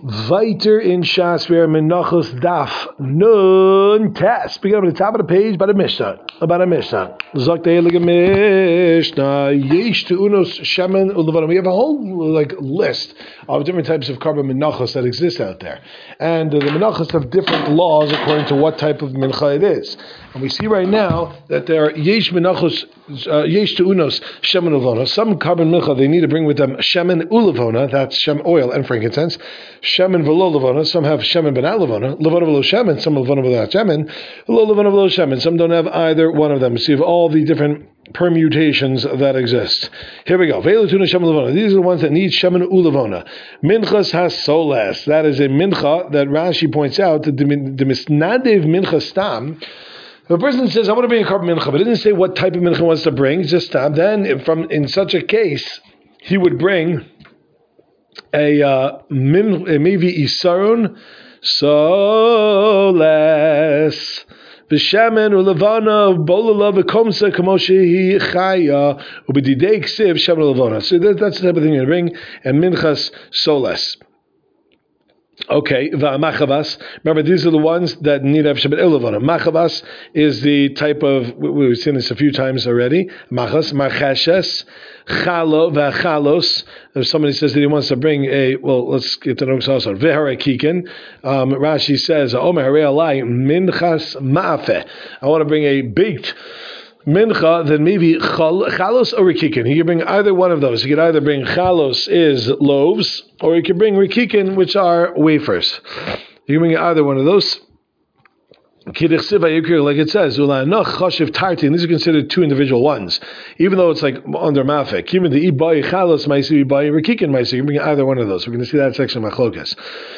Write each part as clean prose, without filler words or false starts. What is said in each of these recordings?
Weiter in Shas, we are Menachos Daf Nun Tes. Begin up at the top of the page by the Mishnah. About a Mishnah. Zok the Heilige Mishnah. Yesh to Unos Shemen Ulevanim. We have a whole list of different types of carbon menachos that exist out there, and the menachos have different laws according to what type of mincha it is. And we see right now that there are yesh menachos, yesh to Unos Shemen Ulevanim. Some carbon mincha they need to bring with them Shemen Ulevanim. That's Shem oil and frankincense. Shemen v'lo levana. Some have shemen b'nat levana. Levana v'lo shemen. Some levana without shemen. Lo levana v'lo shemen. Some don't have either one of them. So you have all the different permutations that exist. Here we go. Ve'elatuna shemen levana. These are the ones that need shemen u'levana. Minchas has soles. That is a mincha that Rashi points out that the misnadev mincha stam. If a person says, "I want to bring a carbon mincha," but it didn't say what type of mincha he wants to bring, just stam. Then, in such a case, he would bring a maybe isarun soles b'shemen ulevana bolala v'komsa kamoshi chaya ubedidei ksiv shemen ulevana. So that's the type of thing you bring, and minchas soles. Okay, v'amachavas. Remember, these are the ones that need to have shemen ulevana. Machavas is the type of, we've seen this a few times already. Machas, marcheshes, chalo, v'achalos. If somebody says that he wants to bring let's get to the next also. V'harakikin. Rashi says, Omer harei alai minchas ma'afeh. I want to bring a baked mincha, then maybe chalos or rikikin. He can bring either one of those. He could either bring chalos is loaves, or he could bring rikikin, which are wafers. You can bring either one of those. Like it says, and these are considered two individual ones, even though it's like under mafek. Even the ibai chalos ma'isi ibai rikikin ma'isi. You can bring either one of those. We're going to see that section of Machlokas.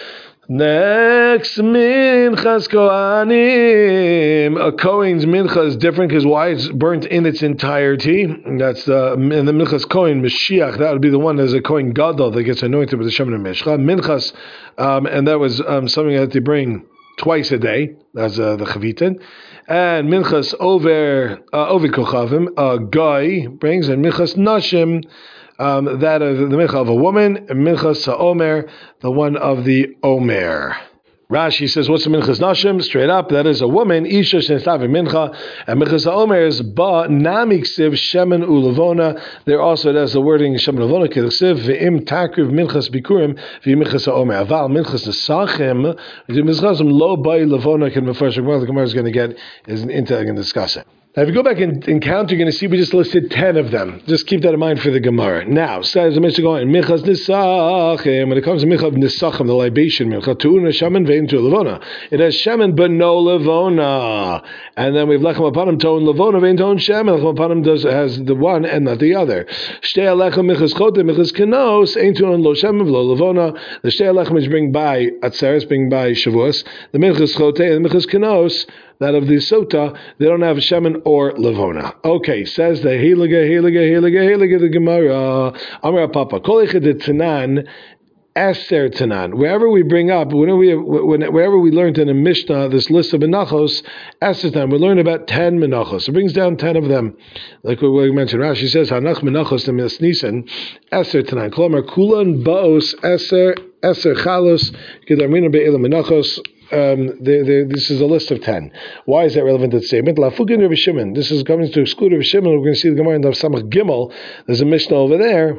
Next, minchas kohanim. A kohen's mincha is different because why? It's burnt in its entirety. That's the minchas kohen Mashiach. That would be the one as a kohen gadol that gets anointed with the shemen and mishcha. Minchas, and that was something that they bring twice a day. That's the chavitin. And minchas over kochavim. A guy brings, and minchas nashim. That of the mincha of a woman, and minchas ha'omer, the one of the omer. Rashi says, what's the minchas nashim? Straight up, that is a woman, isha shenestav mincha, and minchas ha'omer is ba namiksiv shemen u'levona. There also has the wording shemen u'levona k'siv ve'im takriv minchas bikurim ve'minchas ha'omer. Aval minchas nesachim, minchas lo ba'i levona can be first. The Gemara is going to get into and discuss it. Now, if you go back and count, you're going to see we just listed 10 of them. Just keep that in mind for the Gemara. Now, says the Mishnah going, Minchas Nisachim, when it comes to Minchas Nisachim, the libation, Minchas Tu'una Shemen Ve'in Tu Levona. It has Shemen but no Levona. And then we've Lechem upon him, To'n Levona, Ve'in To'n Shemen. Lechem upon him has the one and not the other. Shtei Alechem Minchas Chote, Minchas Kenos, Ein Tu'un Lo Shemen V'lo Levona. The Shtei Alechem is bring by Atzeres, bring by Shavuos. The Minchas Chote and the Minchas Kenos, that of the Sota, they don't have Shemen or Levona. Okay, says the Heilige, the Gemara. Amar Papa, Kol Echad Tanan, Eser Tanan. Wherever we bring up, wherever we learned in a Mishnah, this list of Menachos, Eser Tanan, we learn about 10 Menachos. It brings down 10 of them. Like we mentioned, Rashi says, Hanach Menachos to Misnisen, Eser Tanan. Kolomar Kulan Baos, Eser Chalos, Kedarmina Be'ela Menachos. This is a list of 10. Why is that relevant to the statement? Lafugin Rabbi Shimon. This is coming to exclude Rabbi Shimon. We're going to see the Gemara in the Samach Gimel. There's a Mishnah over there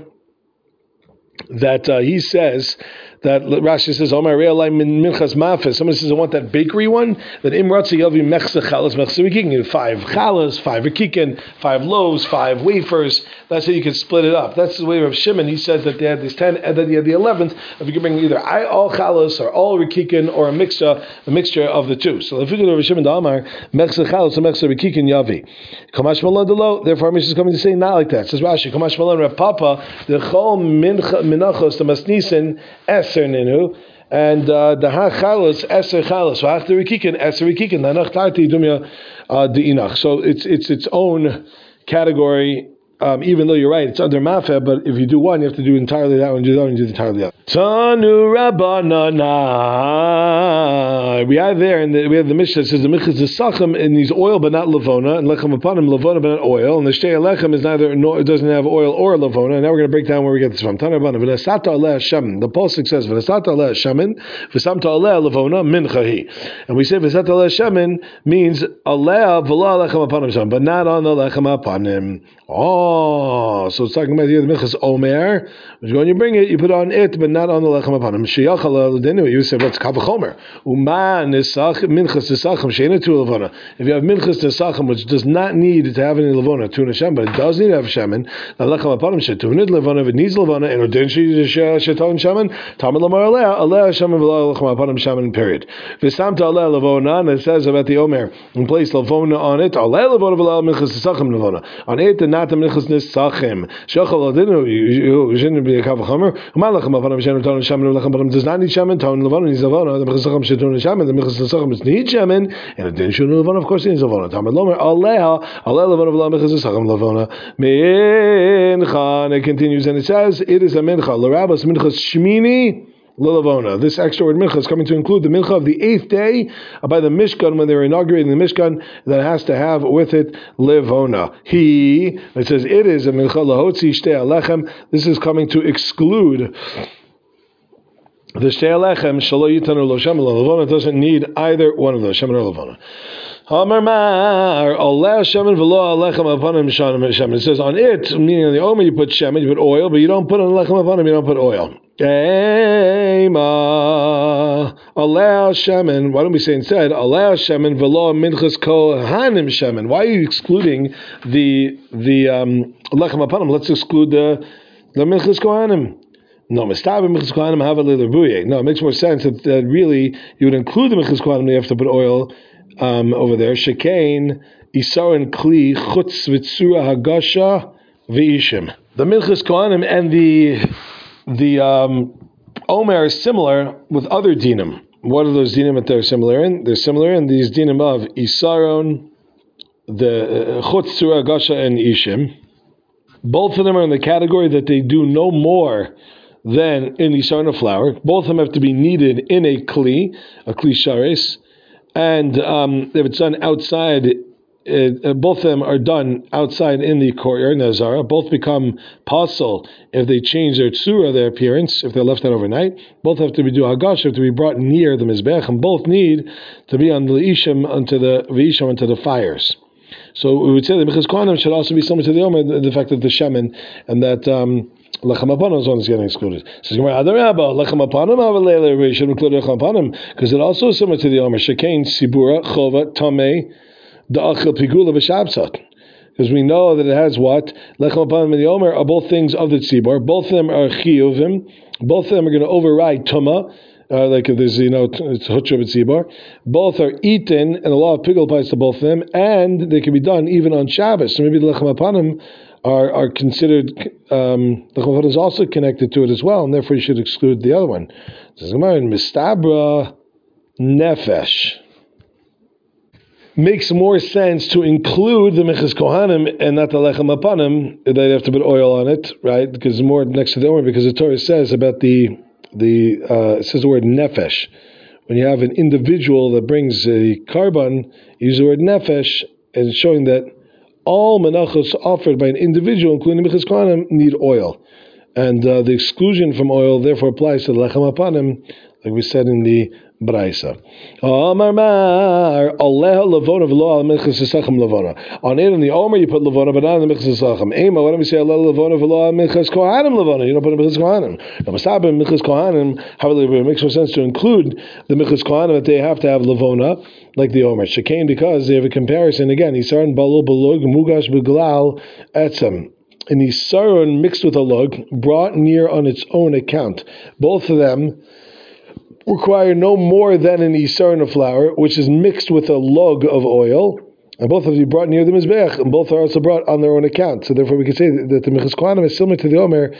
that he says that Rashi says, "Omar re'alai min minchas mafes." Somebody says, "I want that bakery one." That imratzi yavi mechse chalas mechse rikikin. 5 chalas, 5 rikikin, 5 loaves, 5 wafers. That's how you can split it up. That's the way of Shimon. He says that they had these 10, and then you had the 11th. If you can bring either all chalas or all rikikin or a mixture of the two. So if you go to Shimon Amar mechse chalas or mechse rikikin yavi, Kamash Malon delo. Therefore, Mishnah is coming to say not like that. It says Rashi, Kamash Malon Rav Papa the chol minachos the masnisen Ninu, and the chalos eser chalos. So after rikikin eser rikikin lanach tarti dumya deinach. So it's its own category. Even though you're right, it's under mafeh. But if you do one, you have to do entirely that one. Do that one, do entirely the other. Tanu Rabbanana. We are there, and we have the Mishnah that says the Michas Sachem and needs oil but not lavona, and lechem upon him lavona but not oil, and the Shtei Lechem is neither it doesn't have oil or lavona. And now we're going to break down where we get this from. Tanu Rabbanana. V'nasata aleh Hashem. The pasuk says v'nasata aleh Hashemin v'samta aleh lavona minchahi, and we say v'nasata aleh Hashemin means aleh v'la lechem upon him, but not on the lechem upon him. Oh, so it's talking about here the Michas Omer. When you bring it, you put on it, but not on the lechem upon him. You say what's kavachomer? Uman nisach minchas nisachim sheina tu levona. If you have minchas nisachim, which does not need to have any levona tun Hashem, but it does need to have shemen, the lechem upon him shetunid levona. If it needs levona, and odin sheton shemen, tamid lamar aleh shemen v'la lechem upon him shemen. Period. V'samta aleh levona, and it says about the Omer, and place levona on it, aleh levona v'la minchas nisachim levona on it, and not the minchas nisachim. Shachal odinu you shouldn't be a kavachomer. Uman lechem upon him shemen ton shemen lechem upon him does not need shemen. Ton levona needs levona. The minchas nisachim shetun shemen. The minchas nisachim need shemen, and it didn't show levona. Of course, it needs levona. Tamid lamar aleh levona v'la minchas nisachim levona mincha. And it continues and it says it is a mincha. L'rabas minchas shmini. Lilavona. This extra word mincha is coming to include the mincha of the 8th day by the Mishkan when they were inaugurating the Mishkan that has to have with it livona. It says it is a mincha lahotzi shtei alechem. This is coming to exclude the shtei alechem shalo yitanu lo shem livona. Doesn't need either one of those shem or livona. It says on it, meaning on the Omer you put shemen, you put oil, but you don't put on lechem upon him, you don't put oil. Aleh shemen. Why don't we say instead aleh shemen v'lo minchas kohanim shemen? Why are you excluding the lechem upon him? Let's exclude the minchas kohanim. No, mistaber minchas kohanim have a little buye. No, it makes more sense that really you would include the minchas kohanim. You have to put oil over there. Shekain isaron kli chutz v'tzura hagasha v'ishim. The minchas kohanim and the Omer is similar with other dinim. What are those dinim that they're similar in? They're similar in these dinim of Isaron, the Chutz Tzura Gasha and Ishim. Both of them are in the category that they do no more than in Isaron of flour. Both of them have to be kneaded in a kli sharis, and if it's done outside, both of them are done outside in the courtyard, Nazara. Both become pasul if they change their tzura, their appearance, if they're left out overnight. Both have to be do hagash, have to be brought near the mizbech, and both need to be on the ishim onto the fires. So we would say that Minchas Kohanim should also be similar to the Omer, the fact that the shemen and that lechem upon is one that's getting excluded. So lechem upon we should include lechem upon because it also is similar to the Omer. Shekain sibura chova tamei. Because we know that it has what? Lechem upon and the Omer are both things of the tzibor. Both of them are chiyuvim. Both of them are going to override tuma. Like if there's, it's hutra b'tzibor. Both are eaten, and the law of pigul applies to both of them, and they can be done even on Shabbos. So maybe the lechem upanim are considered, lechem upanim is also connected to it as well, and therefore you should exclude the other one. It says, mistabra nefesh. Makes more sense to include the Minchas Kohanim and not the Lechem Apanim. They'd have to put oil on it, right? Because more next to the Omer, because the Torah says about it says the word nefesh. When you have an individual that brings a carbon, you use the word nefesh, and it's showing that all menachos offered by an individual, including Minchas Kohanim, need oil. And the exclusion from oil therefore applies to the Lechem Apanim, like we said in the Braisa. On it in the Omer you put levona, but not in the Minchas Sachem. Why don't we say levona v'lo Minchas Kohanim levona? You don't put Minchas Kohanim. Now, Minchas Kohanim, however, it makes more sense to include the Minchas Kohanim that they have to have levona, like the Omer. Shekain, because they have a comparison again. Isaron balul balug mugash beglal etzem. An isaron mixed with a lug, brought near on its own account. Both of them require no more than an isaron of flour, which is mixed with a lug of oil, and both of you brought near the mizbech, and both are also brought on their own account. So therefore, we can say that the Minchas Kohanim is similar to the Omer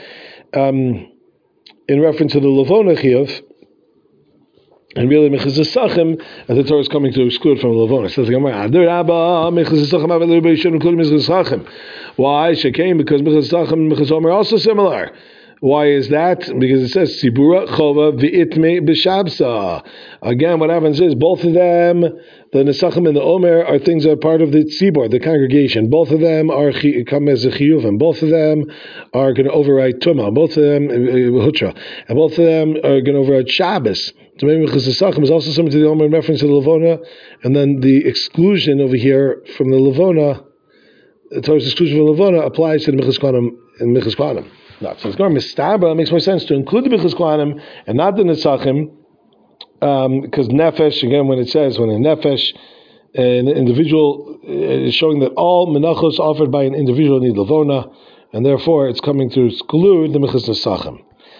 in reference to the levona chiyuv, and really Minchas Sachem, as the Torah is coming to exclude from levona. It says the Gemara, Minchas Sachem should include Minchas Sachem. Why? Shekain, because Minchas Sachem and Minchas Omer are also similar. Why is that? Because it says Sibura Chova v'itme b'shabsa. Again, what happens is both of them, the Nesachim and the Omer, are things that are part of the tzibur, the congregation. Both of them come as a chiyuvim. Both of them are going to override Tumah. Both of them Hutra, and both of them are going to override Shabbos. So maybe because the Nesachim is also similar to the Omer in reference to the Levona, and then the exclusion over here from the Levona, the Torah's exclusion from the Levona applies to the Minchas Kohanim and Minchas Kohanim. No, so it's going to mistabra. It makes more sense to include the Minchas Kohanim and not the Nesachim, because nefesh, again, when a nefesh, an individual is showing that all menachos offered by an individual need levona, and therefore it's coming to exclude the Minchas Nesachim.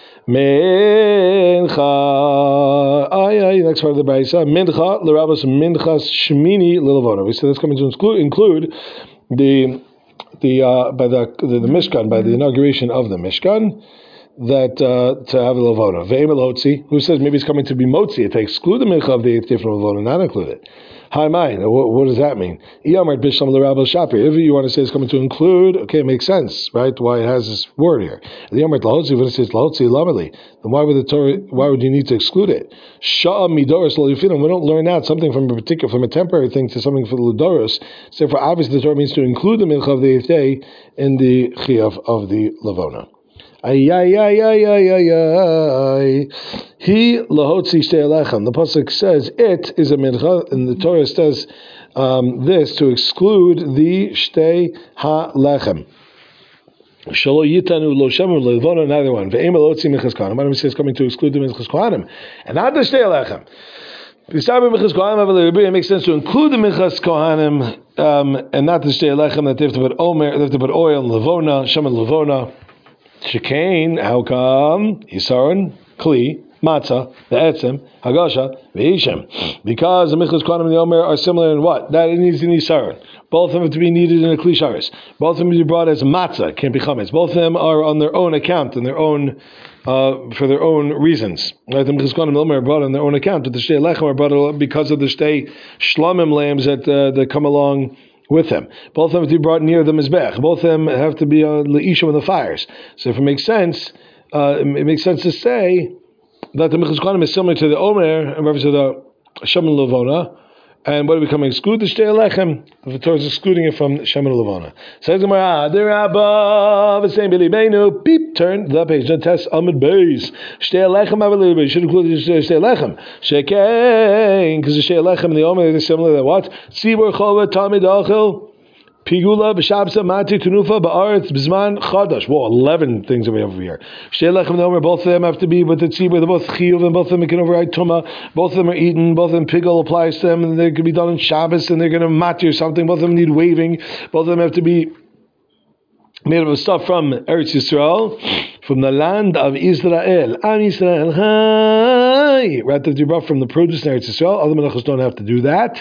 Mincha, next part of the Braysa, Mincha l'Rabbos Minchas Shmini l'Levona. We said that's coming to include the Mishkan, by the inauguration of the Mishkan, that to have a Levona. Ve'emel Hotzi, who says maybe it's coming to be Motzi, to exclude the Mincha of the 8th day from Levona, not include it. Hi, mine. What does that mean? If you want to say it's coming to include, okay, it makes sense, right? Why it has this word here. When it says Lahotzi Lameli, then why would you need to exclude it? We don't learn out something from a temporary thing to something for the Ludoros. So for obviously the Torah means to include the Mincha of the 8th day in the Chiyav of the Levona. He lahotzi shtei lechem. The pasuk says it is a mincha, and the Torah says this to exclude the shtei ha lechem. Shalo yitanu lo shemu levona, neither one. Ve'em lahotzi minchas kohanim. Adam says coming to exclude the minchas kohanim, and not the shtei lechem. It makes sense to include the minchas kohanim and not the shtei lechem, that they have to put omer, they have to put oil and levona, shem and levona. Shekain, how come? Yisaron, Kli, Matzah, the Etzem, Hagasha, Ve'ishem. Because the Minchas Kohanim and the Omer are similar in what? That it needs in Yisaron. Both of them have to be needed in a Kli Sharis. Both of them be brought as Matzah, can't be Chametz. Both of them are on their own account, and their own, for their own reasons. Right? The Minchas Kohanim and the Omer are brought on their own account, but the Shtei Lechem are brought because of the Shtei Shlomim lambs that come along with them. Both of them have to be brought near the Mizbech. Both of them have to be on Le'ishim in the fires. So if it makes sense to say that the Minchas Kohanim is similar to the Omer in reference to the Shem and Levona, and what are we coming to exclude? The Shtei Lechem. The Torah is excluding it from Shem and Levona. Says the Gemara, the Rabba, the same Bili Beinu, peep, turn the page, the test Amud Beis. Shtei Lechem, I believe, you should include the Shtei Lechem. Shekein, because the Shtei Lechem and the Omer are similar to what? Tzibur Chova, Talmid Achil, Pigula, B'Shabsa, Mati, Tunufa, Ba'aretz, B'Zman, Chadash. Whoa, 11 things we have over here. Shtei Lechem and the Omer, both of them have to be with the Tzibur, they're both Chiyuv, and both of them can override Tumah, both of them are eaten, both of them Pigul applies to them, and they can be done on Shabbos, and they're going to Mati or something, both of them need waving, both of them have to be made of stuff from Eretz Yisrael, from the land of Israel. Am Yisrael, hi! Right, that you brought from the produce in Eretz Yisrael. Other menachos don't have to do that.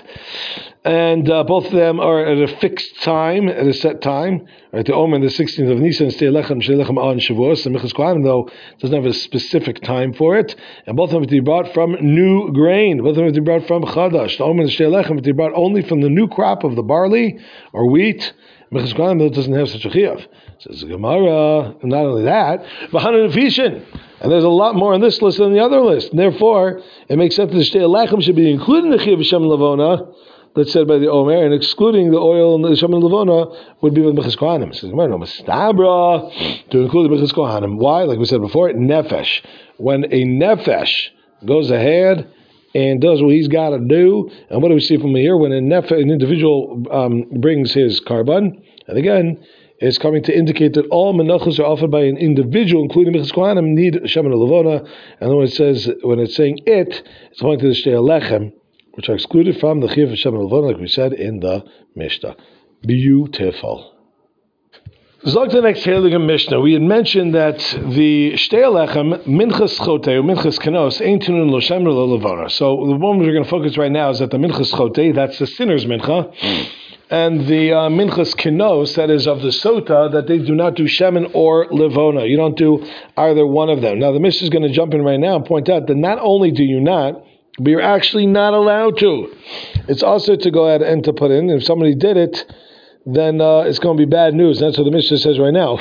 And both of them are at a fixed time, at a set time. Right, the Omer, the 16th of Nisan, Shtei Lechem on Shavuos. The Minchas Kohanim, though, doesn't have a specific time for it. And both of them have to be brought from new grain. Both of them have to be brought from Chadash. The Omer and the Shtei Lechem have to be brought only from the new crop of the barley or wheat. Minchas Kohanim doesn't have such a chiyuv. Says the Gemara, and not only that, v'hanan fishin, and there's a lot more on this list than the other list. And therefore, it makes sense that the Shtei Lechem should be included in the chiyuv of Shem and Levona, that's said by the Omer, and excluding the oil and the Shem and Levona would be with Minchas Kohanim. Says Gemara, no mistabra, to include the Minchas Kohanim. Why? Like we said before, nefesh. When a nefesh goes ahead and does what he's got to do, and what do we see from here? When an individual brings his carbon, and again, it's coming to indicate that all menachos are offered by an individual, including Minchas Kohanim, need Shem and Levona. And then when it's saying it, it's pointing to the Shtei Lechem, which are excluded from the Chiyuv of Shem and Levona, like we said in the Mishnah. Beautiful. Let's look to the next Heilige Mishnah. We had mentioned that the Shtei Lechem, Minchas Chotei, or Minchas Kenos, ain't tunun lo Shem lo Levona. So the one we're going to focus right now is that the Minchas Chotei, that's the sinner's Mincha, and the Minchas Kenos, that is of the Sota, that they do not do Shemen or Levona. You don't do either one of them. Now the Mishnah is going to jump in right now and point out that not only do you not, but you're actually not allowed to. It's also to go ahead and to put in, if somebody did it, then it's going to be bad news. That's what the Mishnah says right now.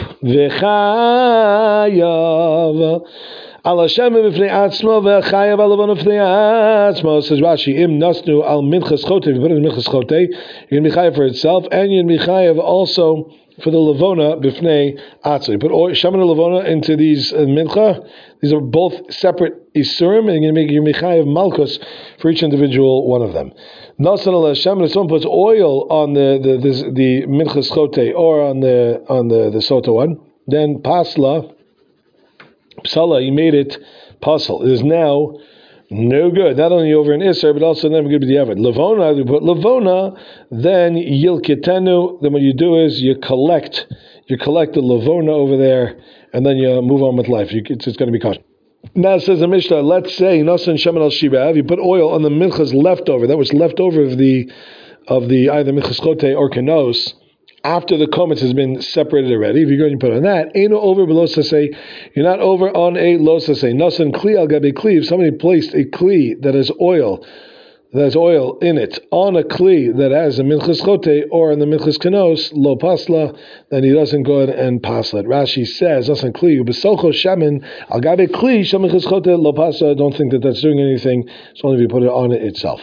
V'chayav al Hashem b'fnei atzmo v'chayav al levona b'fnei atzmo. Says Rashi, im nasnu al minchas chotei. If you put it in minchas chotei, you're going to be chayav for itself, and you're going to be chayav also for the levona b'fnei atzmo. You put shemen and levona into these mincha. These are both separate isurim, and you're going to make your michayav malchus for each individual one of them. Nasan al Hashem, if someone puts oil on the minchas chote or on the sota one, then pasla, psala, he made it pasal. It is now no good. Not only over an isser, but also never good to the avid. Levona, you put levona, then yilkitenu. Then what you do is you collect the levona over there, and then you move on with life. It's going to be kosher. Now it says the Mishnah, let's say nasan shemen al shibav, you put oil on the minchas leftover, that was left over of the either minchas chote or kanos, after the komets has been separated already. If you're going to put on that, ain't over below say, you're not over on a losase. Nasan kli al gabe kli, if somebody placed a kli that has oil in it on a kli that has a minchas chote or in the minchas kanos, lo pasla, then he doesn't go ahead and pasla it. Rashi says, nasan kli, ubesocho shemen, al gabe kli, sheminchas chote, lo pasla. I don't think that that's doing anything. It's only if you put it on it itself.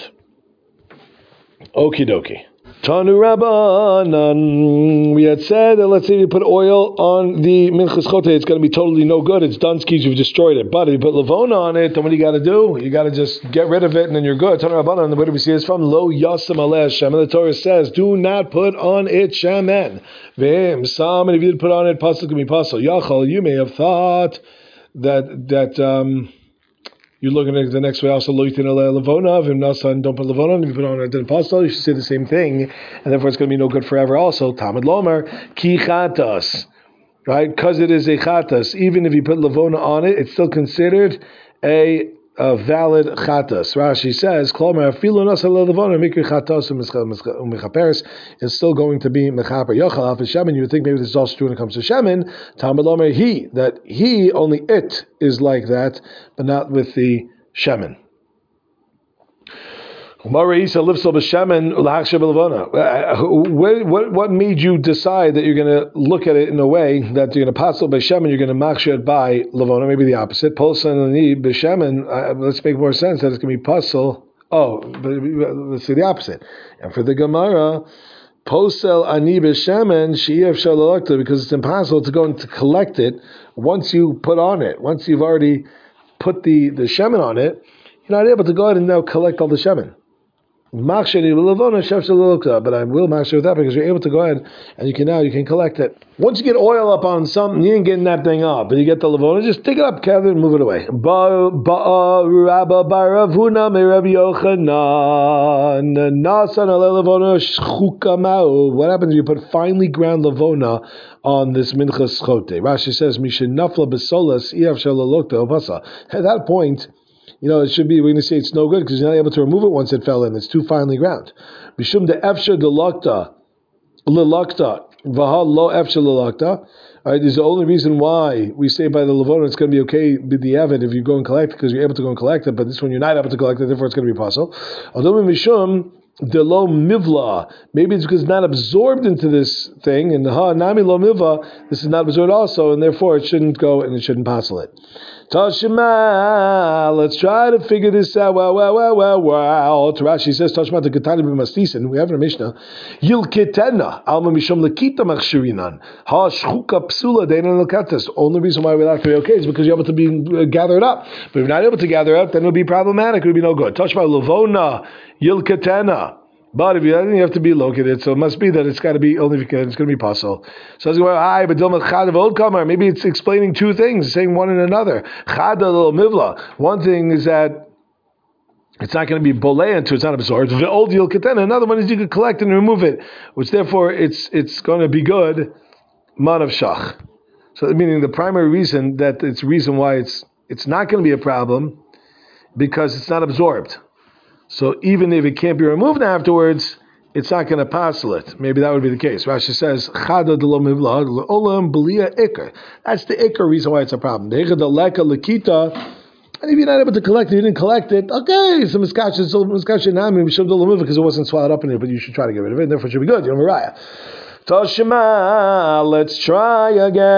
Okie dokie. Tanu Rabbanan. We had said that let's say you put oil on the minchas chote, it's going to be totally no good. It's dunskis, you've destroyed it. But if you put levona on it, then what do you got to do? You got to just get rid of it, and then you're good. Tanu Rabbanan. Where do we see this from? Lo yasam aleh shemen. The Torah says, do not put on it shemen. V'im sam. And if you did put on it, pasuk can be pasuk. Yachal. You may have thought that you're looking at the next way also, lo yitin aleh levona, v'im nasan, don't put levona on, if you put on it, then pasal, you should say the same thing, and therefore it's going to be no good forever also. Tamid lomer, ki chatas, right? Because it is a chatas, even if you put levona on it, it's still considered a valid chatas. Rashi says, klomer, afilu nasan levona, mikri chatas u'mechaperes, is still going to be mechaper. Yochal af shemen, you would think maybe this is also true when it comes to shemen. Tamid lomer, only it is like that, but not with the shemen. What made you decide that you're going to look at it in a way that you're going to pasel b'shemen, you're going to machshir it by levona? Maybe the opposite. Polsan b'shemen. Let's make more sense that it's going to be pasel. Oh, but let's say the opposite. And for the Gemara, posel ani b'shemen she'ef shalalakta, because it's impossible to go and to collect it once you put on it. Once you've already put the shemen on it, you're not able to go ahead and now collect all the shemen. But I will machshir with that because you're able to go ahead and you can collect it. Once you get oil up on something, you ain't getting that thing up, but you get the levona, just take it up, gather and move it away. What happens if you put finely ground levona on this minchas chote? Rashi says, at that point, it should be, we're going to say it's no good because you're not able to remove it once it fell in. It's too finely ground. Bishum de efsha de lakta, v'ha lo efsha lelakta. Alright, this is the only reason why we say by the levona it's going to be okay with the avid if you go and collect it, because you're able to go and collect it, but this one you're not able to collect it, therefore it's going to be possible. Although Mishum de lo mivla, maybe it's because it's not absorbed into this thing, and ha nami lo mivla, this is not absorbed also, and therefore it shouldn't go and it shouldn't passel it. Tashima, let's try to figure this out. Wow. Rashi says, Tashma to Ketani b'mastisin. We have in a Mishnah. Yilketena alma mishum lekita machshirinan ha shchuka psula deinan lekatas. Only reason why we're not to be okay is because you're able to be gathered up. But if you're not able to gather up, then it'll be problematic. It'll be no good. Tashma levona yilketena. But if you have to be located, so it must be that it's got to be only if you can, it's going to be possible. So maybe it's explaining two things, saying one and another. One thing is that it's not going to be boleh until it's not absorbed. Another one is you could collect and remove it, which therefore it's going to be good. Man of shach. So meaning the primary reason that it's reason why it's not going to be a problem because it's not absorbed. So even if it can't be removed afterwards, it's not going to passel it. Maybe that would be the case. Rashi says, that's the ikar reason why it's a problem. And if you're not able to collect it, you didn't collect it, okay, some miskashin, because it wasn't swallowed up in it, but you should try to get rid of it, and therefore it should be good. You have a raya. Toshima, let's try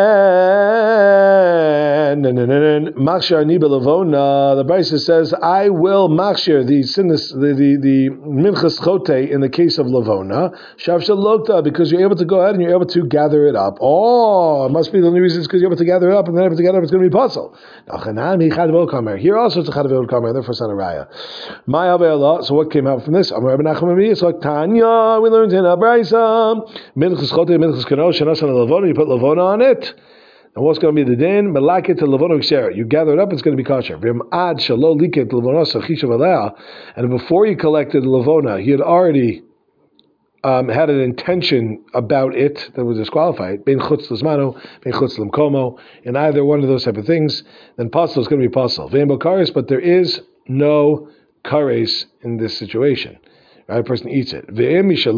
again. Machshir Niba Lavona. The Brisa says, I will machshir the minchas chote in the case of Lavona. Shav Shalokta, because you're able to go ahead and you're able to gather it up. Oh, it must be the only reason is because you're able to gather it up, and then able to gather it up, it's going to be puzzle. Here also it's a chadav kamer, therefore it's not a raya. So what came out from this? It's like Tanya. We learned in a Brisa. Minchas chote, minchas kanosh, shanas and Lavona. You put Lavona on it. And what's going to be the din? Malakit to Lavona Ksher. You gather it up, it's going to be kosher. Ad shalo liket Lavona sachishav alea. And before you collected Lavona, he had already had an intention about it that would disqualify it. Ben chutz l'zmano, ben chutz l'mkomo. In either one of those type of things, then pasal is going to be pasal. Ve'en bo kares, but there is no kares in this situation. Right, a person eats it. But if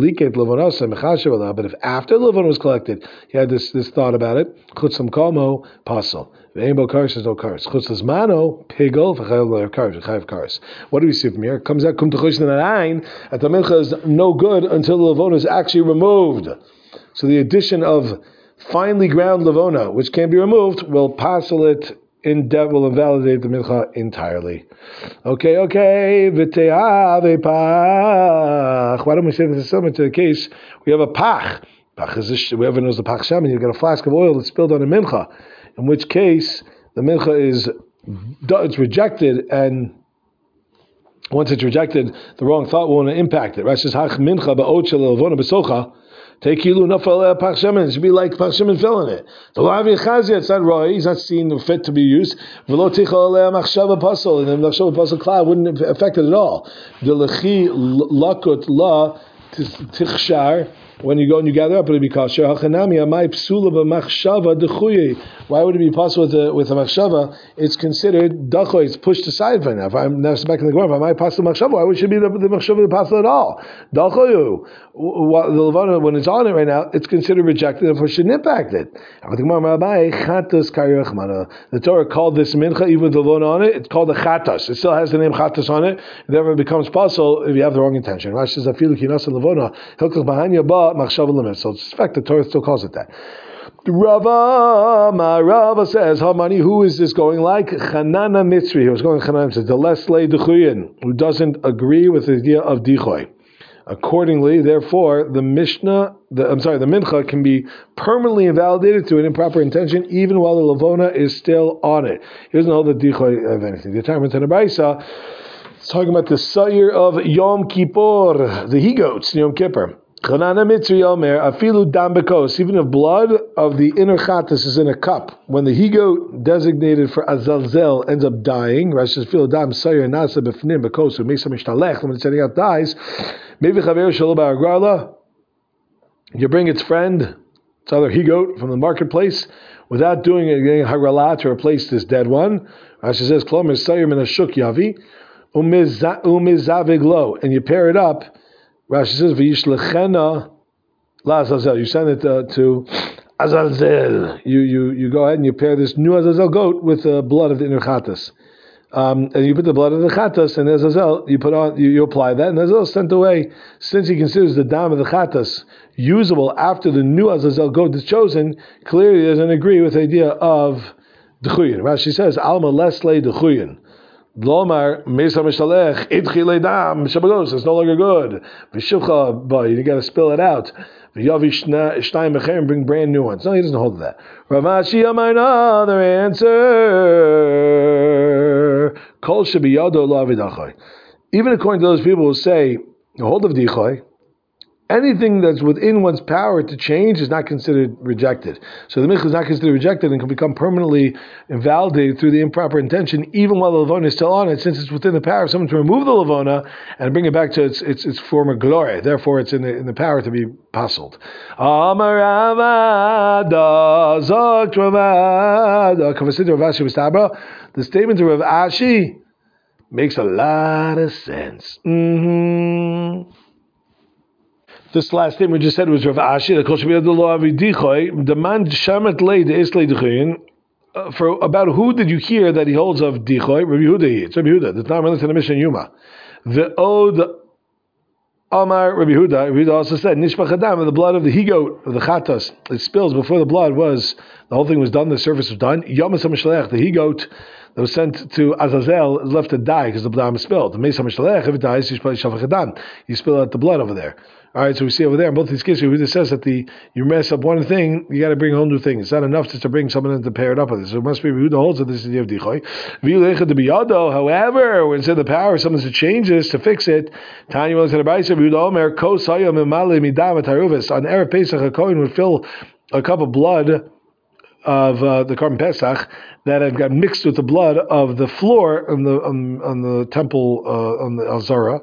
after the levon was collected, he had this thought about it, chutzam komo pasal. Ve'embo kares is no kares. Chutzas mano pigol v'chayav kares. What do we see from here? It comes out kum t'chush n'arayin that the mincha is no good until the levon is actually removed. So the addition of finely ground levona, which can be removed, will pasal it. Will invalidate the mincha entirely. Okay. V'te'ah ve'pach. Why don't we say this is similar to the case? We have a pach. Pach is whoever knows the pach shaman. You've got a flask of oil that's spilled on a mincha. In which case the mincha it's rejected, and once it's rejected, the wrong thought won't impact it. Rashi says hach mincha ba'ot shel levona b'socha. Take Ilu Nafal Pach Shemen. It should be like Pach Shemen fell in it. The Lavi Chazia, it's not Roy, he's not seen fit to be used. Velo Tichal Machshava Puzzle, and then Machshava Puzzle Cloud wouldn't affect it at all. The Lechi Lakut La Tichshar. When you go and you gather up, it'll be kosher. Hachanami amai psula b'machshava dechuye. Why would it be possible with a machshava? It's considered dachoy. It's pushed aside for now. If I'm now back in the ground, if I might pass the machshava, why would it be the machshava the passel at all? Dachoyu. The levana, when it's on it right now, it's considered rejected, therefore shouldn't impact it. The Torah called this mincha, even with the levana on it, it's called a chatas. It still has the name chatas on it. Therefore, it becomes possible if you have the wrong intention. Rashi says afilu kinas levana hilchos bahanya ba. So it's in fact the Torah still calls it that. Rava says, Hamani, who is this going like? Chanana Mitzri, who was going Chanana Mitzri, the Lesley Dechuyin, who doesn't agree with the idea of Dichoy. Accordingly, therefore, the mincha can be permanently invalidated through an improper intention, even while the Lavona is still on it. He doesn't hold the Dichoy of anything. The retirement in the Brisa, it's talking about the Sayir of Yom Kippur, the he-goats, Yom Kippur. Chanana Mitzri Omer, afilu dam bekos, even if blood of the inner chatas is in a cup, when the he-goat designated for azalzel ends up dying, Rashi says, afilu dam sayer nasa b'fnim bekos, who makes him mishtalech, when it's sending out dies, maybe chaver shalom ba'agrala, you bring its friend, its other he-goat from the marketplace, without doing it, getting hagrala to replace this dead one. Rashi says, klomer sayer min hashuk yavi, umizavig lo, and you pair it up. Rashi says, "V'yishlechena la Azazel." You send it to Azazel. You go ahead and you pair this new Azazel goat with the blood of the inner chatas, and you put the blood of the chatas and Azazel. You put on, you apply that, and Azazel is sent away. Since he considers the dam of the chatas usable after the new Azazel goat is chosen, clearly he doesn't agree with the idea of dechuyin. Rashi says, "Alma lesle dechuyin." Lomar Mesa Mishalech Idchile Dam Shabagos, it's no longer good. Vishivcha, but you got to spill it out. V'yavi Shtayim Becher, bring brand new ones. No, he doesn't hold that. Ravashi Amar, another answer. Kol Shabiyado Lavidachai. Even according to those people who say hold of Dichai, anything that's within one's power to change is not considered rejected. So the mincha is not considered rejected and can become permanently invalidated through the improper intention, even while the levona is still on it, since it's within the power of someone to remove the levona and bring it back to its former glory. Therefore, it's in the power to be puzzled. The statement of Rav Ashi makes a lot of sense. This last statement we just said was Rav Ashi, the man shamet leid islay dechuyin. For about who did you hear that he holds of dichoy? Rabbi Yehuda. It's Rabbi Yehuda. The time related to the Mishnah Yuma. The od Amar Rabbi Huda. Rabbi Huda also said, Nishpach Adam, the blood of the he-goat, of the chatas, it spills before the blood was, the whole thing was done, the service was done. Yom HaMishalech, the he-goat that was sent to Azazel, is left to die because the blood was spilled. The Meis HaMishalech, if it dies, Yishpach Adam. You spill out the blood over there. All right, so we see over there in both these cases, Yehuda says that you mess up one thing, you got to bring a whole new thing. It's not enough just to bring someone in to pair it up with it. So it must be Yehuda holds that this is the of Dichoy. However, when it's in the power, someone to change this to fix it. Tanya will say the Brayso Yehuda Omer Ko Sayom Imale Midam Taruvis. On erev Pesach, a Kohen would fill a cup of blood of the Korban Pesach that had got mixed with the blood of the floor on the temple on the Alzara.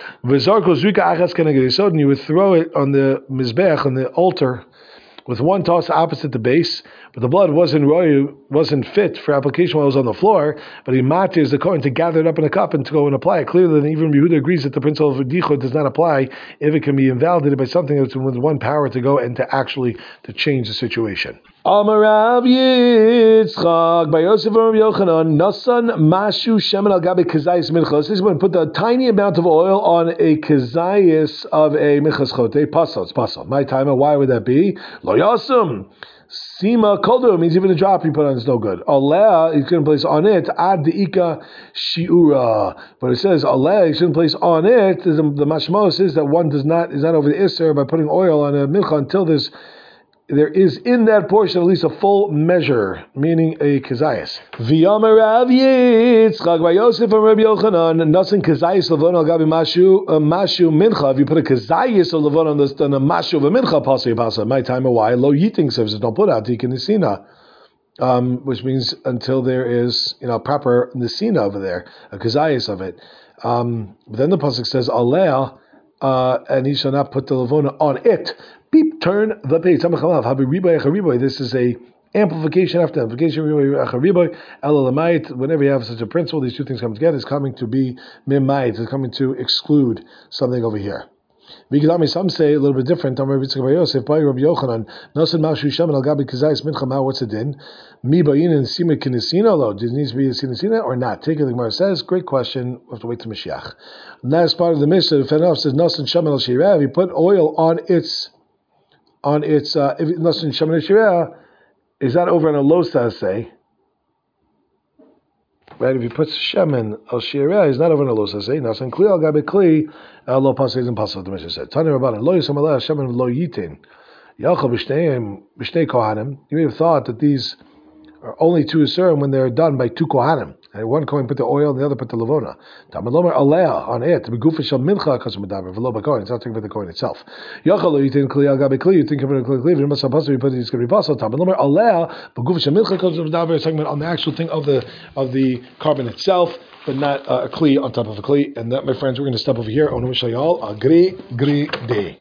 And you would throw it on the mizbech, on the altar, with one toss opposite the base, but the blood wasn't fit for application while it was on the floor, but he matters the Kohen to gather it up in a cup and to go and apply it. Clearly, then even Yehuda agrees that the principle of Dichot does not apply if it can be invalidated by something that's with one power to go and to actually to change the situation. Amarav Yitzchak by Yosef and Rabbi Yochanan Nasan Mashu Shemen al Gabi Kazayis Minchas. This is when put a tiny amount of oil on a kazayis of a minchas chote. It's pasal. My timer. Why would that be? Lo Yasum. Sima Koldo means even a drop you put on is no good. Aleh, you couldn't place on it. Ad Deika Shiura. But it says Aleh, you shouldn't place on it. The mashmos is that one is not over the Isser by putting oil on a mincha until there is in that portion at least a full measure, meaning a kazayas. V'yomer Rav Yitzchak by Yosef and Rabbi Yochanan, nasan kazayas levon al gabi mashu mincha. If you put a kazayas of levon on a mashu of a mincha, pasa. My time a while low yiting services don't put out tikkun nisina, which means until there is proper nisina over there, a kazayas of it. But then the pasuk says aleh, and he shall not put the levona on it. Beep, turn the page. This is a amplification after amplification. Whenever you have such a principle, these two things come together. It's coming to be mimayit. It's coming to exclude something over here. Some say a little bit different. What's the din? Does it need to be a sinisina or not? Take it. The Gemara says, great question. We have to wait to Mashiach. Last part of the Mishnah, the Fenov says, Nasan Shaman al Shirah. If you put oil on its if Nasan Shaman al Shirah, is that over on a losa say? Right, if you put Shemen al Shirah, he's not over in a losa say. Nasan Kli al Gabi Kli, lo pasay and pasal. The Mishnah said, Tani Rabbanan lo yisam aleh Shemen lo yitin. Yachal b'shnei kohanim. You may have thought that these are only two asurim when they're done by two kohanim. And one Kohen put the oil, and the other put the levona. Tamalomer alea on it. Begufa shel mincha kasumadaber v'lo b'kohen. It's not talking about the Kohen itself. Yachal you think kli al gabi kli. You think of it a kli. You must have possibly put it. It's going to be possible. Tamalomer alea begufa shel mincha kasumadaber. It's talking about on the actual thing of the carbon itself, but not a kli on top of a kli. And that, my friends, we're going to stop over here. Onu shayal agri day.